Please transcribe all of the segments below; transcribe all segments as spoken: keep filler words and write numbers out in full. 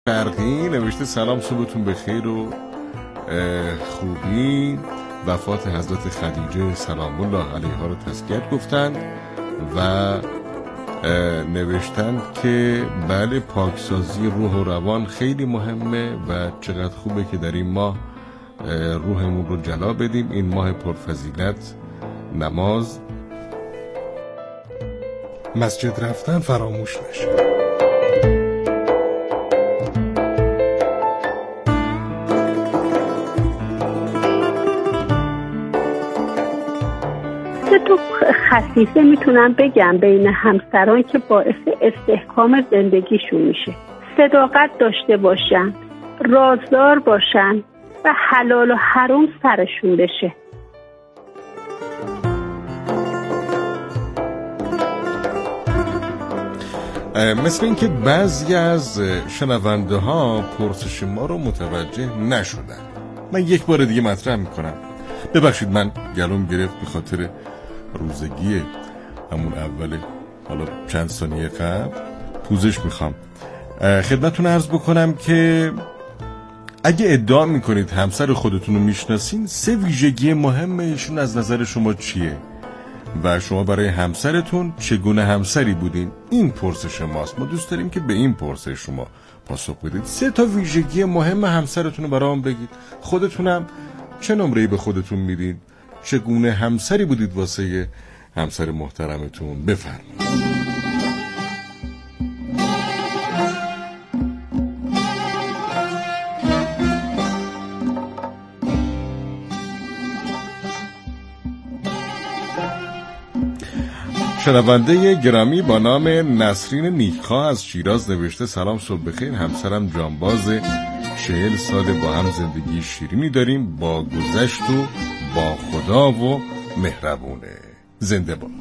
برقی نوشته سلام، صبحتون بخیر و خوبی. وفات حضرت خدیجه سلام الله علیها رو تذکیت گفتند و نوشتن که بله، پاکسازی روح و روان خیلی مهمه و چقدر خوبه که در این ماه روحمون رو جلا بدیم. این ماه پرفضیلت نماز، مسجد رفتن فراموش نشه. تو خصیصه میتونم بگم بین همسران که باعث استحکام زندگیشون میشه. صداقت داشته باشن، رازدار باشن و حلال و حرام سرشون بشه. مثل این که بعضی از شنونده ها پرسش ما رو متوجه نشدن. من یک بار دیگه مطرح میکنم، ببخشید من گلوم گرفت به خاطر روزگی همون اوله، حالا چند ثانیه قبل پوزش میخوام. خدمتتون عرض بکنم که اگه ادعا میکنید همسر خودتون رو میشناسین، سه ویژگی مهم ایشون از نظر شما چیه و شما برای همسرتون چگونه همسری بودین؟ این پرسش ماست. ما دوست داریم که به این پرسش شما پاسخ بدید. سه تا ویژگی مهم همسرتون رو برام بگید. خودتونم چه نمره‌ای به خودتون میدید؟ چگونه همسری بودید واسه همسر محترمتون؟ بفرمایید. شنونده گرامی با نام نسرین نیکخواه از شیراز نوشته سلام، صبح بخیر. همسرم جانباز، چهل سال با هم زندگی شیرینی داریم، با گذشت و با خدا و مهربونه. زنده با.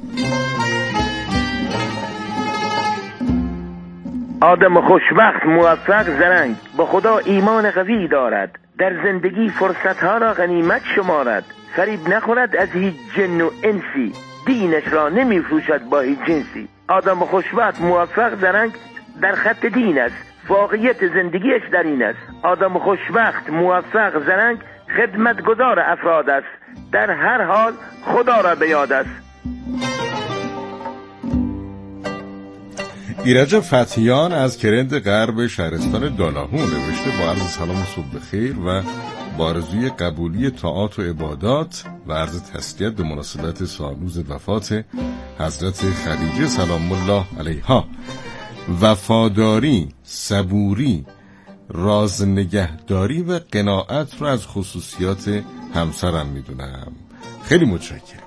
آدم خوشبخت موفق زرنگ، با خدا ایمان قوی دارد، در زندگی فرصتها را غنیمت شمارد، فریب نخورد از هیچ جن و انسی، دینش را نمی فروشد با هیچ جنسی. آدم خوشبخت موفق زرنگ در خط دین است، واقعیت زندگیش در این است. آدم خوشبخت موفق زرنگ خدمتگزار افراد است، در هر حال خدا را به یاد است. ایرج فتحیان از کرند غرب شهرستان دالاهو نوشته با عرض سلام و صبح بخیر و با آرزوی قبولی طاعات و عبادات و عرض تسلیت به مناسبت سالروز وفات حضرت خدیجه سلام الله علیها. وفاداری، صبوری، راز نگهداری و قناعت رو از خصوصیات همسرم میدونم. خیلی متشکرم.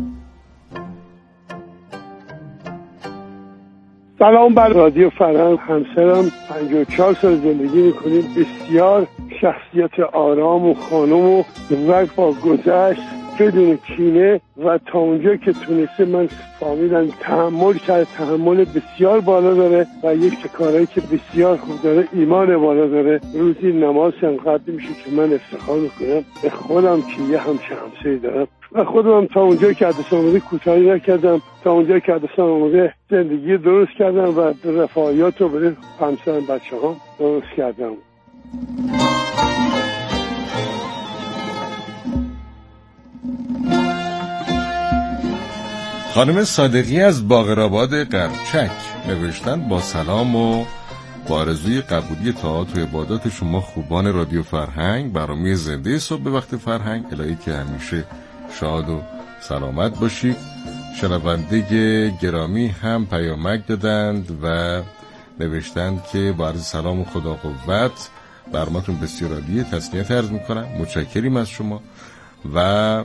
سلام بر رادیو فرهنگ. همسرم پنجاه و چهار سال زندگی میکنیم، بسیار شخصیت آرام و خانم و با گذشت بدون کینه و تا اونجا که تونسته من فهمیدم تحمل کرد، تحمل بسیار بالا داره و یک کارهایی که بسیار خوب داره، ایمان بالا داره. روزی نماز انقدر میشه که من افتخار کنم به خودم که یه همچه همسایی دارم و خودم تا اونجا که عدسان آمده کوتاهی نکردم، تا اونجا که عدسان آمده زندگی درست کردم و رفاهیات رو برای همسرم بچه ها درست کردم. خانم صادقی از باقرآباد قرچک نوشتن با سلام و با آرزوی قبولی طاعات و عبادات شما خوبان رادیو فرهنگ، برنامه زنده صبح به وقت فرهنگ، الهی که همیشه شاد و سلامت باشید. شنونده گرامی هم پیامک دادند و نوشتند که با عرض سلام و خدا قوت برنامه‌تون بسیار عالیه، تسلیت عرض میکنم، متشکریم از شما. و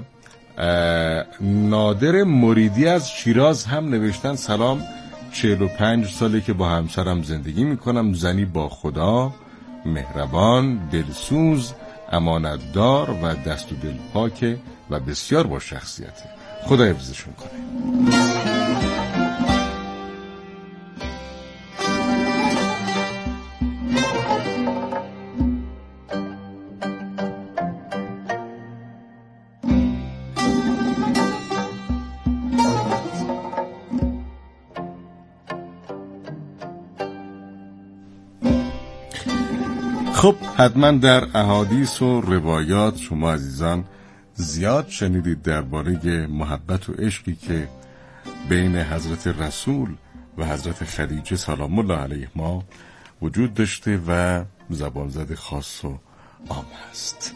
نادر مریدی از شیراز هم نوشتن سلام، چهل و پنج ساله که با همسرم زندگی میکنم، زنی با خدا، مهربان، دلسوز، امانتدار و دست و دل پاکه و بسیار با شخصیته. خدا حفظشون کنه. خب حتما در احادیث و روایات شما عزیزان زیاد شنیدید درباره محبت و عشقی که بین حضرت رسول و حضرت خدیجه سلام الله علیهما وجود داشته و زبان زد خاص و عام هست.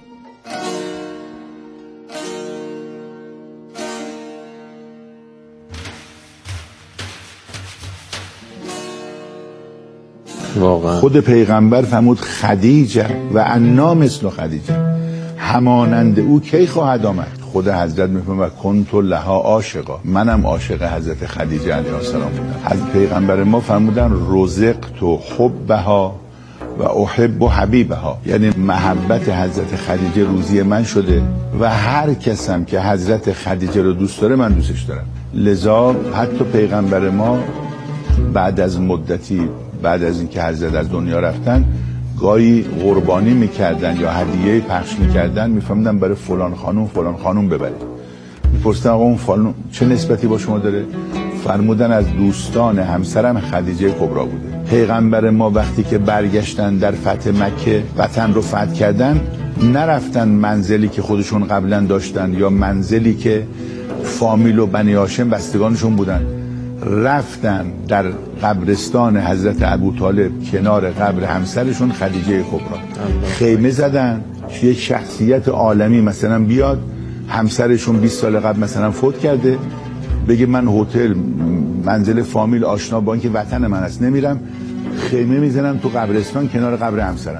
واقعا خود پیغمبر فرمود خدیجه و انا مثل خدیجه، همانند او کی خواهد آمد. خود حضرت میفرماید کنت لها عاشقا، منم عاشق حضرت خدیجه علیها السلام بودم. از پیغمبر ما فرمودن رزقت حبها و احب حبیبها، یعنی محبت حضرت خدیجه روزی من شده و هر کسم که حضرت خدیجه رو دوست داره من دوستش دارم. لذا حتی پیغمبر ما بعد از مدتی، بعد از اینکه حضرت از دنیا رفتن، گاهی قربانی میکردن یا هدیه پخش میکردن، میفهمدن برای فلان خانوم فلان خانوم ببرید. میپرسیدن آقا اون فلان چه نسبتی با شما داره؟ فرمودن از دوستان همسرم خدیجه کبرا بوده. پیغمبر ما وقتی که برگشتن در فتح مکه وطن رو فتح کردن، نرفتن منزلی که خودشون قبلا داشتن یا منزلی که فامیل و بنی هاشم بستگانشون بودن، رفتن در قبرستان حضرت ابوطالب کنار قبر همسرشون خدیجه کبرا خیمه زدن. یک شخصیت عالمی مثلا بیاد همسرشون بیست سال قبل مثلا فوت کرده، بگه من هتل منزل فامیل آشنا با اینکه وطن من است نمیرم، خیمه میزنم تو قبرستان کنار قبر همسرم.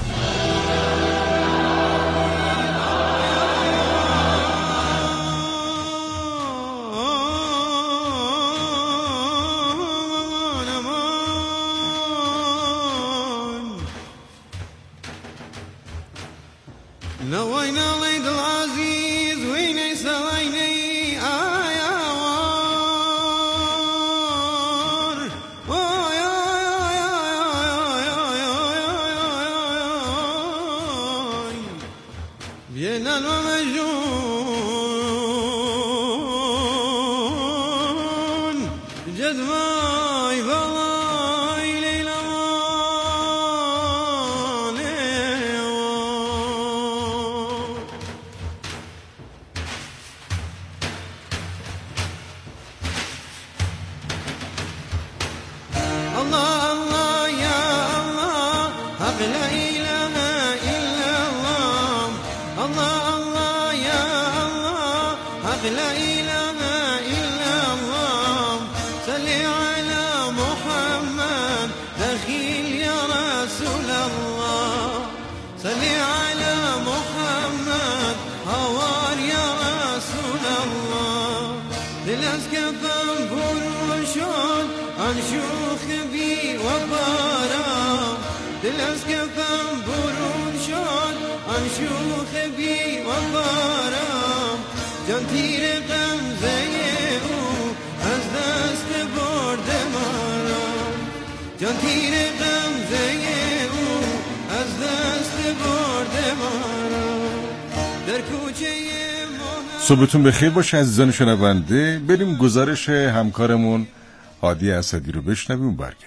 صبحتون بخیر باشه عزیزان شنونده. بریم گزارش همکارمون هادی اسدی رو بشنویم و برگردیم.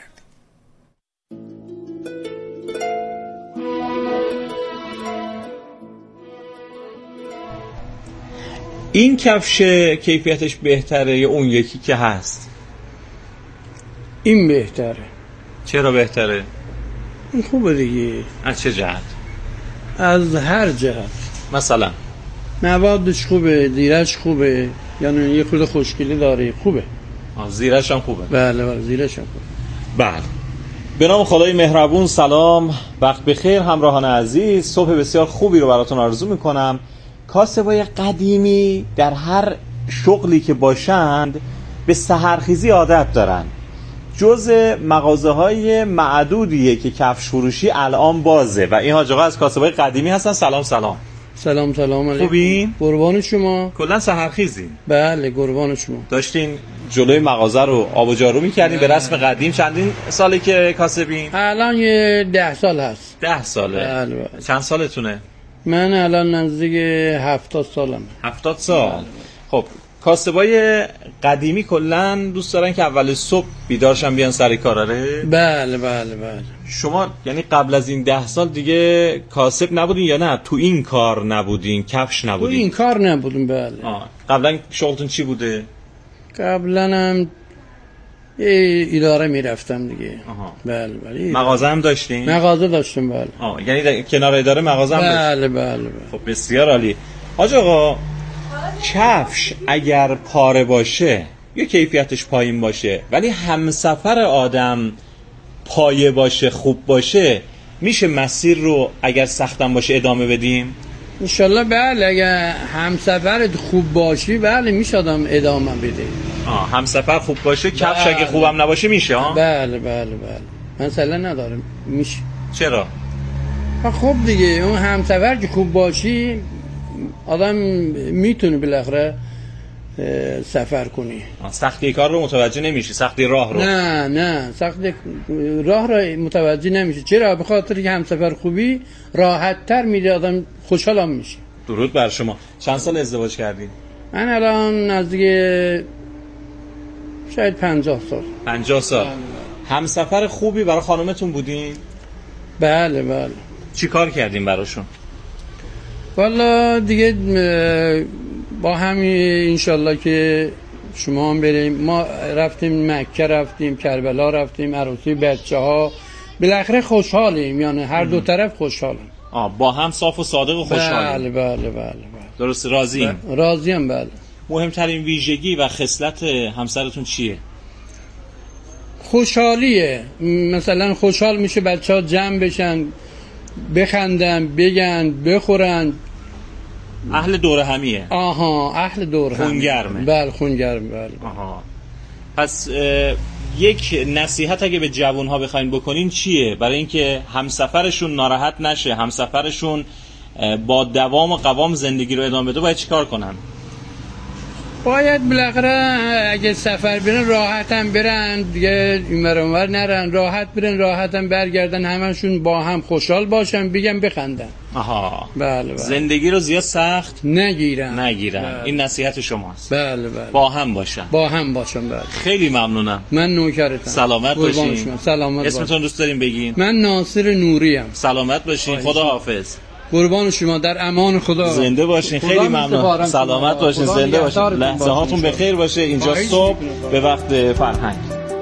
این کفش کیفیتش بهتره یا اون یکی که هست؟ این بهتره. چرا بهتره؟ این خوبه دیگه. از چه جهت؟ از هر جهت. مثلا موادش خوبه، زیرش خوبه، یعنی یه خورده خوشگلی داره، خوبه. آه زیرش هم خوبه. بله بله زیرش هم خوبه. بله. به نام خدای مهربون سلام، وقت بخیر همراهان عزیز. صبح بسیار خوبی رو براتون آرزو میکنم. کاسبای قدیمی در هر شغلی که باشند به سحرخیزی عادت دارن. جز مغازه های معدودیه که کفش فروشی الان بازه و این حاج آقا از کاسبای قدیمی هستن. سلام سلام. سلام سلام علیکم. خوبین؟ قربان شما. کلا سحرخیزین؟ بله قربان شما. داشتین جلوی مغازه رو آب و جارو می‌کردین به رسم قدیم. چندین ساله که کاسبین؟ الان یه ده سال هست. ده ساله. بله بله. چند سالتونه؟ من الان نزدیک هفتاد سالم. هفتاد سال. بله. خب کاسبای قدیمی کلا دوست دارن که اول صبح بیدارشن بیان سر کار. آره؟ بله بله بله. شما یعنی قبل از این ده سال دیگه کاسب نبودین یا نه تو این کار نبودین، کفش نبودین؟ تو این کار نبودیم. بله. آه. قبلا شغلتون چی بوده؟ قبلا هم یه اداره میرفتم دیگه. آها. بله بله. مغازه هم داشتین؟ مغازه داشتم. بله. آه. یعنی در کنار اداره مغازه هم داشتین؟ بله بله بله. خب بسیار عالی. حاج آقا کفش اگر پاره باشه یا کیفیتش پایین باشه ولی همسفر آدم پایه باشه، خوب باشه، میشه مسیر رو اگر سختم باشه ادامه بدیم؟ انشالله بله. اگر همسفرت خوب باشی بله میشه آدم ادامه بده. آه همسفر خوب باشه کفش بله. اگه خوبم نباشه میشه ها؟ بله بله بله. مثلا ندارم میشه. چرا؟ خب دیگه اون همسفر که خوب باشی آدم میتونه بالاخره سفر کنی. سختی کار رو متوجه نمیشی، سختی راه رو؟ نه نه سختی راه رو متوجه نمیشه. چرا؟ به خاطر که همسفر خوبی راحت تر میره، آدم خوشحال هم میشه. درود بر شما. چند سال ازدواج کردین؟ من الان نزدیک شاید پنجاه سال. پنجاه سال. همسفر خوبی برای خانومتون بودین؟ بله بله. چی کار کردین براشون؟ والا دیگه با همین انشالله که شما هم بریم. ما رفتیم مکه، رفتیم کربلا، رفتیم عروسی بچه ها. بالاخره خوشحالیم، یعنی هر دو طرف خوشحالیم. آه با هم صاف و صادق و خوشحالیم. بله بله بله بله. درست راضیم؟ راضیم بله. مهمترین ویژگی و خصلت همسرتون چیه؟ خوشحالیه. مثلا خوشحال میشه بچه ها جمع بشن، بخندن، بگن، بخورن. اهل دور همیه. آها اهل دور هم. خونگرمه. بله خونگرمه بله. آها. پس یک نصیحت اگه به جوانها بخواین بکنین چیه برای اینکه همسفرشون ناراحت نشه، همسفرشون با دوام و قوام زندگی رو ادامه بده، باید چیکار کنن؟ باید بالاخره اگه سفر برن راحت هم برن دیگه، اینور اونور نرن، راحت برن راحت هم برگردن، همشون با هم خوشحال باشن، بگن بخندن. آها بله بله. زندگی رو زیاد سخت نگیرن نگیرن. بله. این نصیحت شماست. بله بله. با هم باشن. با هم باشن بله. خیلی ممنونم. من نوکرتم. سلامت باشین. سلامت. اسمتون دوست داریم بگین؟ من ناصر نوری ام. سلامت باشین. خدا حافظ. قربان شما، در امان خدا. زنده باشین. خیلی ممنون. سلامت باشین. زنده باشین. لحظه هاتون بخیر باشه. اینجا صبح به وقت فرهنگ.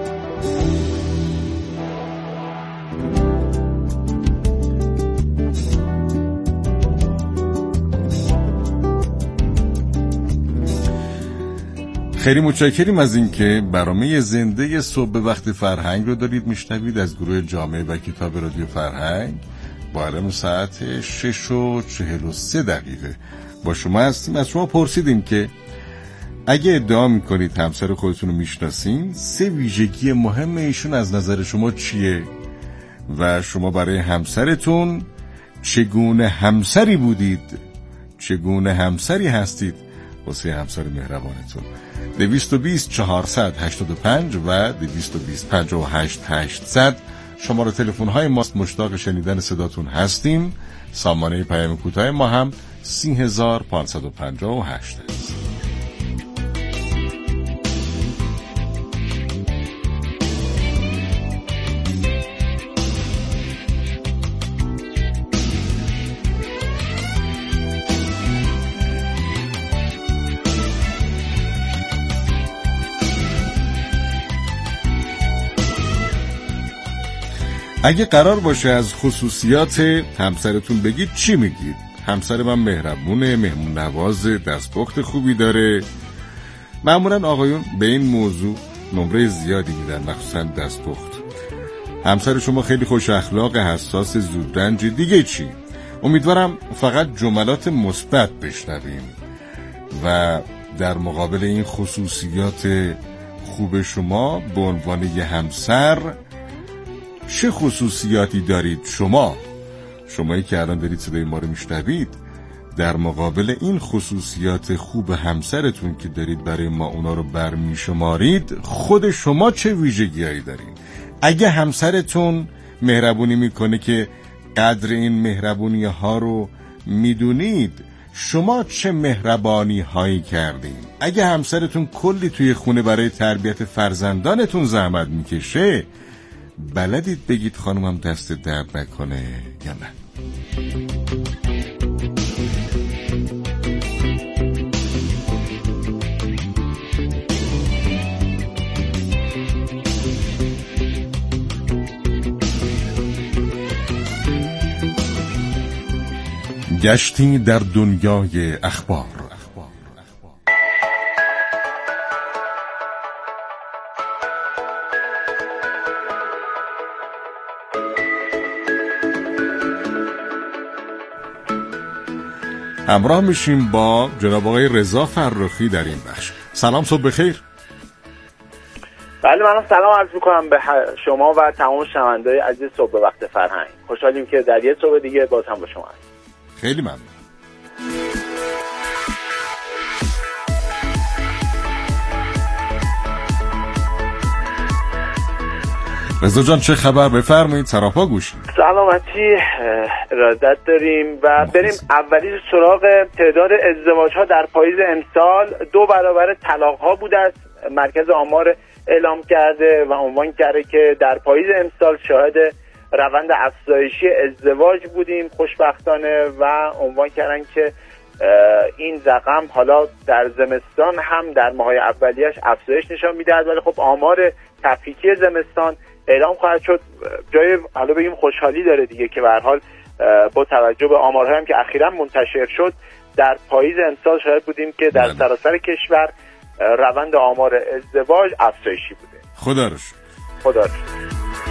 خیلی متشکریم از اینکه برنامه زنده صبح به وقت فرهنگ رو دارید میشنوید از گروه جامعه و کتاب رادیو فرهنگ. با علم ساعت شش و چهل و سه دقیقه با شما هستیم. از شما پرسیدیم که اگه ادعا میکنید همسر خودتون رو میشناسین، سه ویژگی مهم ایشون از نظر شما چیه و شما برای همسرتون چگونه همسری بودید، چگونه همسری هستید واسه همسر مهربانتون. دویست و بیست چهارصد هشتاد و پنج و دویست و بیست پنجاه و هشت هشتصد شماره تلفن های ماست. مشتاق شنیدن صداتون هستیم. سامانه پیام کوتاه ما هم سی هزار پانصد و پنجاه و هشت است. اگه قرار باشه از خصوصیات همسرتون بگید چی میگید؟ همسر من مهربونه، مهمون نواز، دستپخت خوبی داره. معمولا آقایون به این موضوع نمره زیادی میدن، مخصوصا دستپخت. همسر شما خیلی خوش اخلاق، حساس، زودرنج. دیگه چی؟ امیدوارم فقط جملات مثبت بشنویم و در مقابل این خصوصیات خوب شما به عنوان یه همسر چه خصوصیاتی دارید شما شمایی که الان دارید صدای ما رو میشنوید، در مقابل این خصوصیات خوب همسرتون که دارید برای ما اونا رو برمی شمارید، خود شما چه ویژگی‌هایی دارین؟ اگه همسرتون مهربونی میکنه که قدر این مهربونی ها رو میدونید، شما چه مهربانی هایی کردین؟ اگه همسرتون کلی توی خونه برای تربیت فرزندانتون زحمت میکشه، بلدید بگید خانومم دست درد نکنه یا نه؟ گشتی در دنیای اخبار. همراه میشیم با جناب آقای رضا فرخی در این بخش. سلام، صبح بخیر. بله، منم سلام عرض میکنم به شما و تمام شنونده‌های عزیز صبح وقت فرهنگ. خوشحالیم که در یه صبح دیگه باز هم با شما هستیم. خیلی ممنون. رضا جان چه خبر؟ بفرمایید، سراپا گوشیم. سلامتی، ارادت داریم و بریم اولی سراغ تعداد ازدواج‌ها در پاییز امسال. دو برابر طلاق‌ها بوده است. مرکز آمار اعلام کرده و عنوان کرده که در پاییز امسال شاهد روند افزایشی ازدواج بودیم خوشبختانه و عنوان کردن که این رقم حالا در زمستان هم در ماهای اولیش افزایش نشان می‌دهد، ولی خب آمار تفکیکی زمستان اعلام خواهد شد. جای حالا بگیم خوشحالی داره دیگه که به هر حال با توجه به آمارهایی هم که اخیراً منتشر شد در پاییز امسال شاهد بودیم که در سراسر کشور روند آمار ازدواج افزایشی بوده. خدا رو شکر. خدا رو شکر.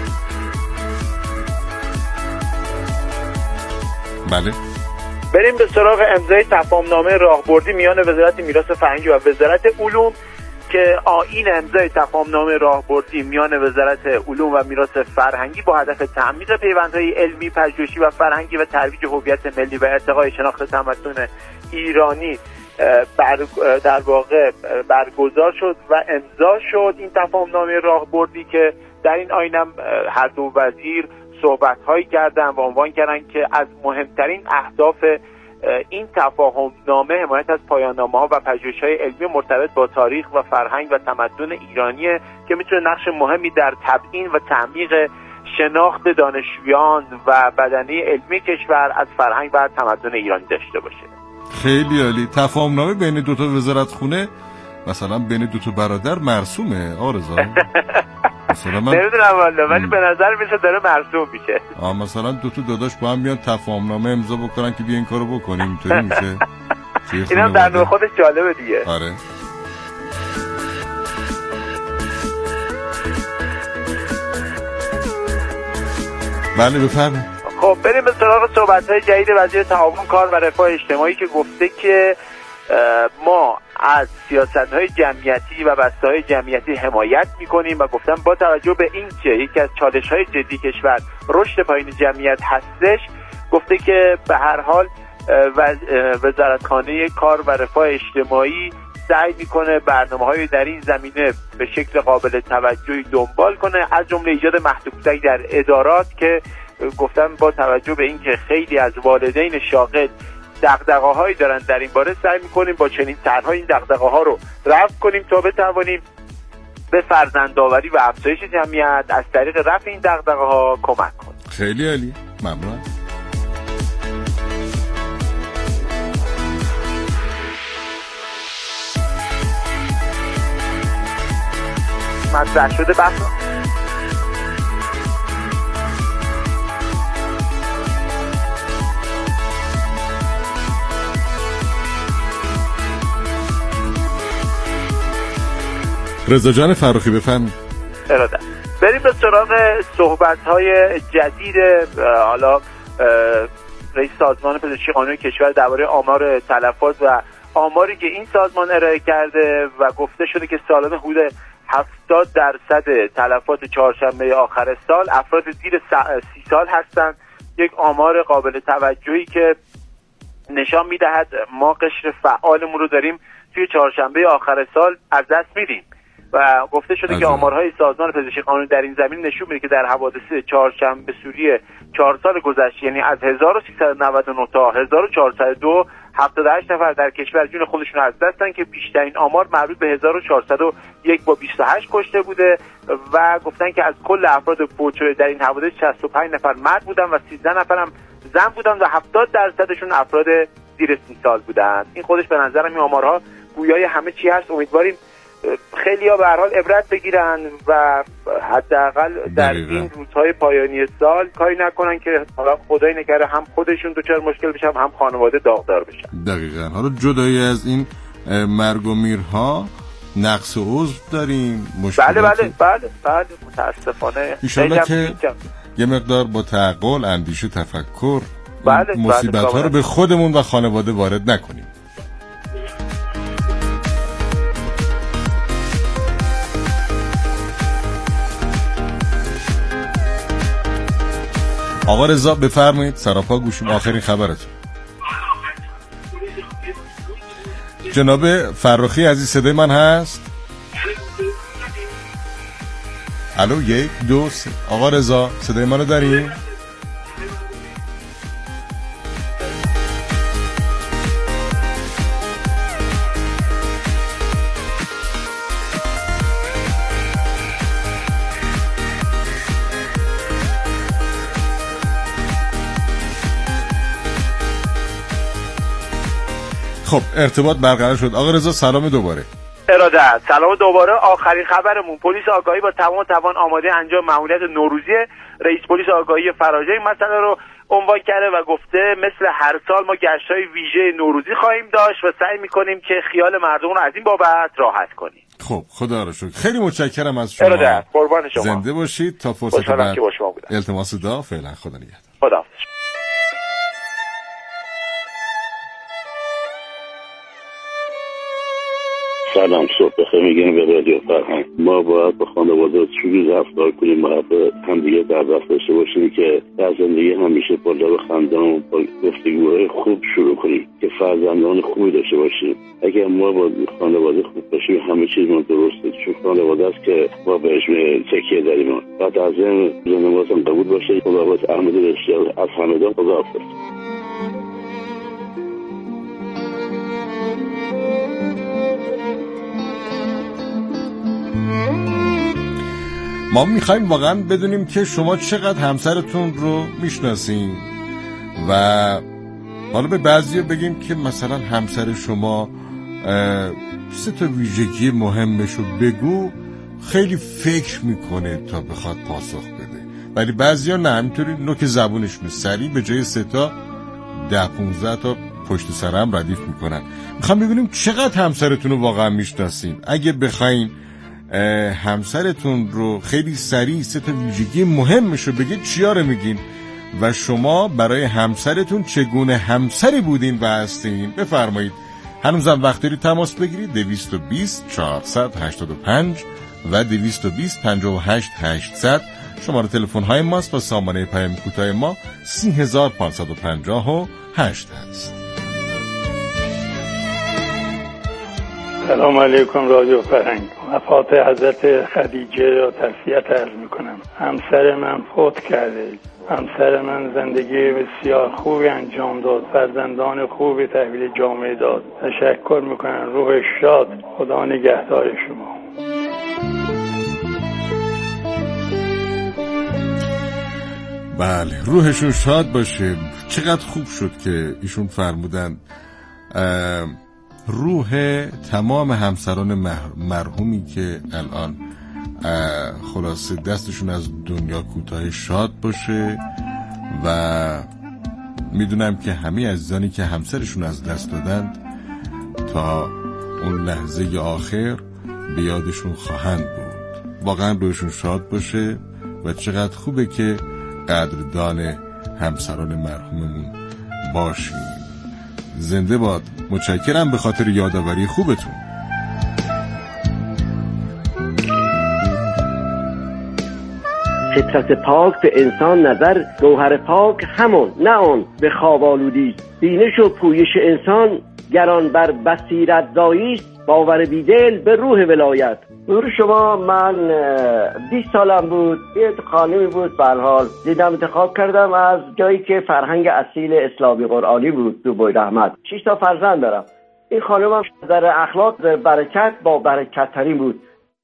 بله. بریم به سراغ امضای تفاهمنامه راهبردی میان وزارت میراث فرهنگی و وزارت علوم که آیین امضای تفاهمنامه راهبردی میان وزارت علوم و میراث فرهنگی با هدف تعمیق پیوندهای علمی، پژوهشی و فرهنگی و ترویج هویت ملی و ارتقای شناخت تمدن ایرانی بر در واقع برگزار شد و امضا شد. این تفاهمنامه راهبردی که در این آیینم هر دو وزیر صحبت‌هایی کردن و عنوان کردن که از مهمترین اهداف این تفاهمنامه حمایت از پایان‌نامه‌ها و پژوهش‌های علمی مرتبط با تاریخ و فرهنگ و تمدن ایرانیه که میتونه نقش مهمی در تبیین و تعمیق شناخت دانشجویان و بدنه علمی کشور از فرهنگ و تمدن ایرانی داشته باشه. خیلی عالی. تفاهمنامه بین دو تا وزارتخونه مثلا بین دو تا برادر مرسومه آرزا؟ مثلا من نمیدونم والا، ولی به نظر میسه داره مرسوم میشه. آ مثلا دو تا داداش با هم میان تفاهمنامه امضا بکنن که بیا این کارو بکنیم، اینطوری میشه. اینم در نوع خودش جالبه دیگه. آره. بله بفرمایید. خب بریم به سراغ صحبت‌های جدید وزیر تعاون کار و رفاه اجتماعی که گفته که ما از سیاست‌های جمعیتی و بسته‌های جمعیتی حمایت می‌کنیم و گفتم با توجه به اینکه یکی از چالش‌های جدی کشور رشد پایین جمعیت هستش، گفته که به هر حال وزارتخانه کار و رفاه اجتماعی سعی می‌کنه برنامه‌های در این زمینه به شکل قابل توجهی دنبال کنه، از جمله ایجاد مهدکوتک در ادارات که گفتم با توجه به اینکه خیلی از والدین شاغل دغدغه‌هایی دارن در این باره، سعی می‌کنیم با چنین طرح‌های این دغدغه‌ها رو رفع کنیم تا بتوانیم به فرزندآوری و افزایش جمعیت از طریق رفع این دغدغه‌ها کمک کنیم. خیلی عالی، ممنون. مطرح شده بحث رضا جان فرخی بفرمایید. ارادت. بریم به سراغ صحبت‌های جدید حالا رئیس سازمان پزشکی قانونی کشور درباره آمار تلفات و آماری که این سازمان ارائه کرده و گفته شده که سالانه حدود هفتاد درصد تلفات چهارشنبه آخر سال افراد زیر سی سال هستند. یک آمار قابل توجهی که نشان می‌دهد ما قشر فعالمون رو داریم توی چهارشنبه آخر سال از دست میدیم و گفته شده که آمارهای سازمان پزشکی قانونی در این زمین نشون میده که در حوادث چهارشنبه سوری چهار سال گذشته، یعنی از هزار و سیصد و نود و نه تا هزار و چهارصد و دو، هفتاد و هشت نفر در کشور جون خودشون از دست دادن که بیشترین آمار مربوط به هزار و چهارصد و یک با بیست و هشت کشته بوده و گفتن که از کل افراد فوت شده در این حوادث شصت و پنج نفر مرد بودن و سیزده نفر هم زن بودن و هفتاد درصدشون افراد زیر سی سال بودن. این خودش به نظرم این آمارها گویای همه چی هست. امیدواریم خیلی‌ها به هر حال عبرت بگیرن و حداقل در این روزهای پایانی سال کاری نکنن که حالا خدای نگهدار هم خودشون دچار مشکل بشن هم خانواده داغدار بشن. دقیقاً. حالا جدای از این مرگ و میرها نقص عضو داریم، مشکلاتی. بله بله بله بله متاسفانه انشالله که یه مقدار با تعقل، اندیشه، تفکر بله مصیبت‌ها رو به خودمون و خانواده وارد نکنیم. آقا رضا بفرمایید، سراپا گوشیم آخرین خبرتون. جناب فرخی عزیز صدای من هست؟ الو یک دو سه. آقا رضا صدای منو داریم؟ خب ارتباط برقرار شد. آقا رضا سلام دوباره. ارادت سلام دوباره. آخرین خبرمون پلیس آگاهی با تمام توان آماده انجام مأموریت نوروزی. رئیس پلیس آگاهی فرازه این مسئله رو عنوان کرده و گفته مثل هر سال ما گشت‌های ویژه نوروزی خواهیم داشت و سعی می‌کنیم که خیال مردم رو از این بابت راحت کنیم. خب خدا رو شکر. خیلی متشکرم از شما. ارادت قربان شما. زنده باشید تا فرصت بعد. التماس دعا. فعلا خدا نگهدار. خدا. سلام، صبح بخیر میگیم به رادیو فرهنگ. ما باید با خانواده چجوری رفتار کنیم، باید هم دیگه در دست داشته باشیم که در زندگی همیشه با لب خندان و با گفتگوهای خوب شروع کنیم که فرزندان خوبی داشته باشیم. اگر ما با خانواده خوب باشیم همه چیز ما درسته، چون خانواده است که ما بهش تکیه داریم. بعد از این زندگیتون قبول باشه. خداحافظ. احمد بسیار از همدان. خداحافظ. ما میخوایم واقعا بدونیم که شما چقدر همسرتون رو میشناسین و حالا به بعضی بگیم که مثلا همسر شما سه تا ویژگی مهمش رو بگو، خیلی فکر میکنه تا بخواد پاسخ بده، ولی بعضی ها نه، همینطوری نوک زبونشون سریع به جای سه تا ده پونزده تا پشت سر هم ردیف میکنن. میخوام ببینیم چقدر همسرتون رو واقعا میشناسین. اگه بخواین همسرتون رو خیلی سریع سه تا ویژگی مهمش رو بگید، چیا رو میگین و شما برای همسرتون چگونه همسری بودین و هستین؟ بفرمایید. هنوزم وقت داری تماس بگیرید. دویست و بیست چهارصد و هشتاد و پنج و دویست و بیست پنجاه و هشت هشتصد شماره تلفن های ماست و سامانه پیام کوتاه ما سی هزار و پانصد و پنجاه و هشت است. سلام علیکم رادیو فرهنگ. وفات حضرت خدیجه را تسلیت عرض میکنم. همسر من فوت کرده. همسر من زندگی بسیار خوبی انجام داد، فرزندان خوبی تحویل جامعه داد. تشکر میکنم. روح شاد. خدا نگهدار شما. بله روحشون شاد باشه. چقدر خوب شد که ایشون فرمودن روح تمام همسران مرحومی که الان خلاصه دستشون از دنیا کوتاه شاد باشه و میدونم که همه عزیزانی که همسرشون از دست دادند تا اون لحظه آخر به یادشون خواهند بود. واقعا روحشون شاد باشه و چقدر خوبه که قدردان همسران مرحوممون باشیم. زنده باد. متشکرم به خاطر یادآوری خوبتون. فطرت پاک به انسان نظر، گوهر پاک همون نه اون به خواب آلودی. بینش و پویش انسان گران بر بصیرت زاییست، باور بیدل به روح ولایت. نور شما، من بیست سالم بود، یه خانمی بود به هر حال دیدم، انتخاب کردم از جایی که فرهنگ اصیل اسلامی قرآنی بود، دوبای رحمت. شش تا فرزند دارم. این خانمم در اخلاق برکت با برکت ترین بود.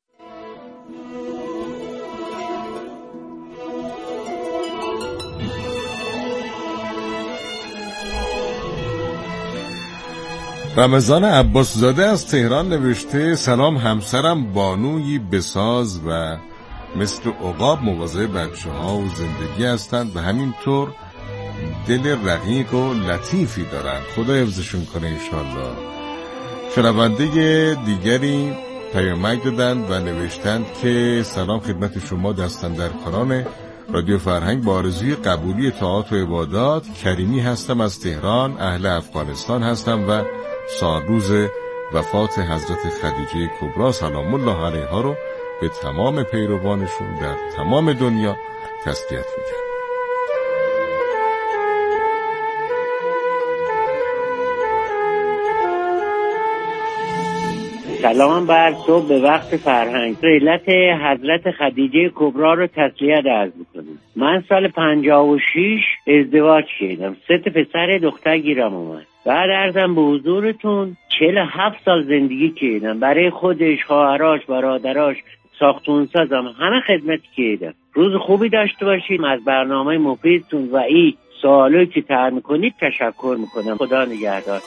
رمضان عباس زاده از تهران نوشته: سلام، همسرم بانویی بساز و مثل عقاب مواظب بچه ها و زندگی هستند و همینطور دل رقیق و لطیفی دارن، خدا حفظشون کنه انشالله. شنونده دیگری پیامک دادند و نوشتند که سلام خدمت شما دستاندرکاران رادیو فرهنگ، با آرزوی قبولی طاعات و عبادات. کریمی هستم از تهران، اهل افغانستان هستم و سال روز وفات حضرت خدیجه کبری سلام الله علیها رو به تمام پیروانشون در تمام دنیا تسلیت میگم. سلام بر صبح به وقت فرهنگ. علت حضرت خدیجه کبری رو تسلیت عرض میکنم. من سال پنجاه و شش ازدواج کردم، سه تا پسر دختر گیرم اومد. بعد عرضم به حضورتون چهل و هفت سال زندگی کردم، برای خودش، خواهراش، برادراش، ساختمون سازم، همه خدمت کردم. روز خوبی داشته باشید. از برنامه مفیدتون و این سوالایی که طرح میکنید تشکر میکنم. خدا نگهدار.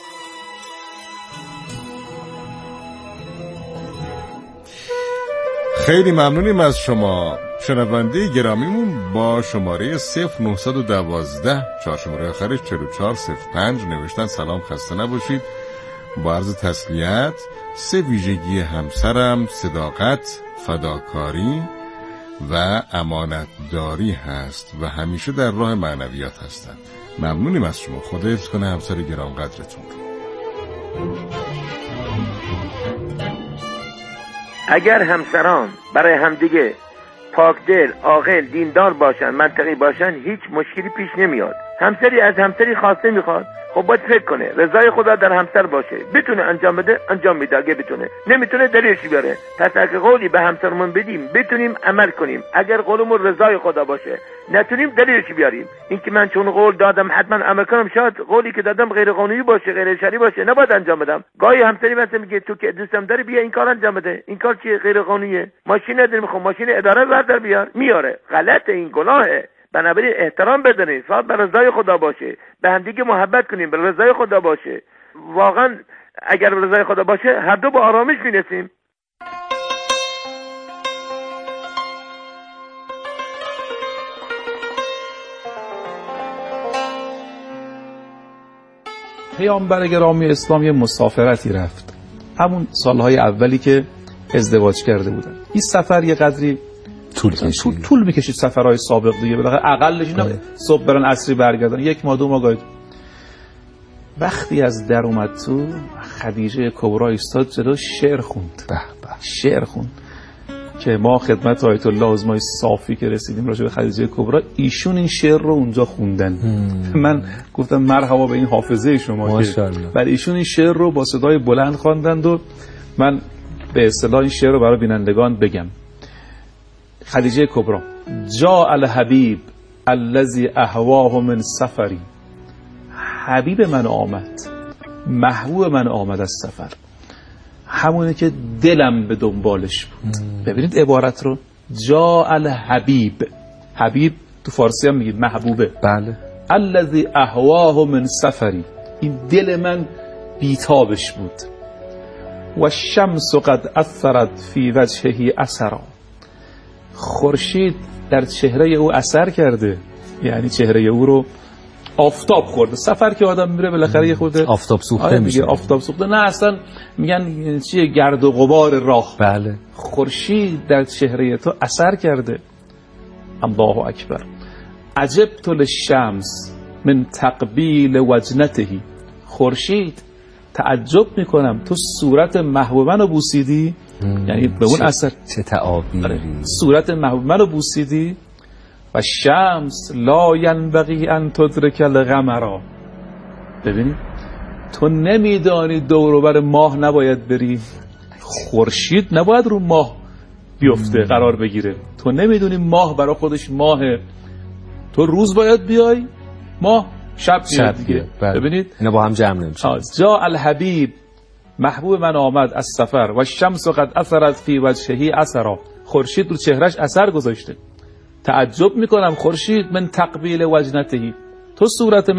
خیلی ممنونیم از شما. شنونده گرامیمون با شماره صفر نهصد و دوازده چهار شماره آخرش چهل و چهار صفر پنج نوشتن: سلام، خسته نباشید. با عرض تسلیت، سه ویژگی همسرم صداقت، فداکاری و امانتداری هست و همیشه در راه معنویات هستند. ممنونیم از شما. خدا حفظ کنه همسر گرانقدرتون. اگر همسران برای همدیگه پاکدل، عاقل، دیندار باشن، منطقی باشن، هیچ مشکلی پیش نمیاد. همسری از همسری خواسته میخواد، خب باید فکر کنه رضای خدا در همسر باشه، بتونه انجام بده انجام میده، اگه بتونه نمیتونه دلیلش بیاره. پس اگه قولی به همسرمون بدیم بتونیم عمل کنیم. اگر قولمون رضای خدا باشه، نتونیم دلیلش بیاریم. اینکه من چون قول دادم حتما عمل کنم، شاید قولی که دادم غیر قانونی باشه، غیر شرعی باشه، نباید انجام بدم. گاهی همسری مثلا میگه تو که دوستم داری بیا این کار انجام بده، این کار چیه؟ غیر قانونیه. ماشین نداری، میخوام ماشین اداره بردار بیار، میاره. غلطه، این گناهه. بنابراین احترام بدونید، فقط به رضای خدا باشه، به همدیگه محبت کنیم، به رضای خدا باشه. واقعا اگر به رضای خدا باشه هر دو با آرامش میرسیم. پیامبر گرامی اسلام یه مسافرتی رفت، همون سالهای اولی که ازدواج کرده بودن. این سفر یه قدری طول کشید. طول, طول میکشید سفرهای سابق دیگه، بالاخره اقلش اینا صبح برن عصری برگردن، یک ماه دو ماه گاهی. وقتی از در اومد تو، خدیجه کبری ایستاد جلو، شعر خوند. به به شعر خوند که ما خدمت آیت الله عظمای صافی که رسیدیم راجع به خدیجه کبری، ایشون این شعر رو اونجا خوندن. هم. من گفتم مرحبا به این حافظه شما که بعد ایشون این شعر رو با صدای بلند خواندند و من به اصطلاح این شعر رو برای بینندگان بگم. خدیجه کبری: جاء الحبیب الذی اهواه من سفری. حبیب من آمد، محبوب من آمد از سفر، همونه که دلم به دنبالش بود. مم. ببینید عبارت رو، جاء الحبیب، حبیب تو فارسی هم میگید محبوبه. بله. الذی اهواه من سفری، این دل من بیتابش بود. و الشمس قد اثرت فی وجهه اثرا، خورشید در چهره او اثر کرده، یعنی چهره او رو آفتاب خورده. سفر که آدم میره بالاخره یه خود آفتاب سوخته میشه. آفتاب سوخته نه، اصلا میگن چیه، گرد و غبار راه. بله. خورشید در چهره تو اثر کرده. الله اکبر. عجبت للشمس من تقبیل وجنته. خورشید تعجب میکنم تو صورت محبوب منو بوسیدی. یعنی به اون اثر چه تعابیری. صورت محبوب منو بوسیدی. و شمس لا ینبغی ان تدرک القمر. ببینید تو نمیدانی دور و بر ماه نباید بری؟ خورشید نباید رو ماه بیفته قرار بگیره. تو نمیدونی ماه برای خودش ماهه، تو روز باید بیای، ماه شب میاد دیگه. ببینید اینا با هم جمع نمیشه. جا الحبیب، محبوب من آمد از سفر، و الشمس قد اثرت فی وجهه اثرا، خورشید رو چهرش اثر گذاشته. تعجب میکنم خورشید من تقبیل وجنته، تو صورت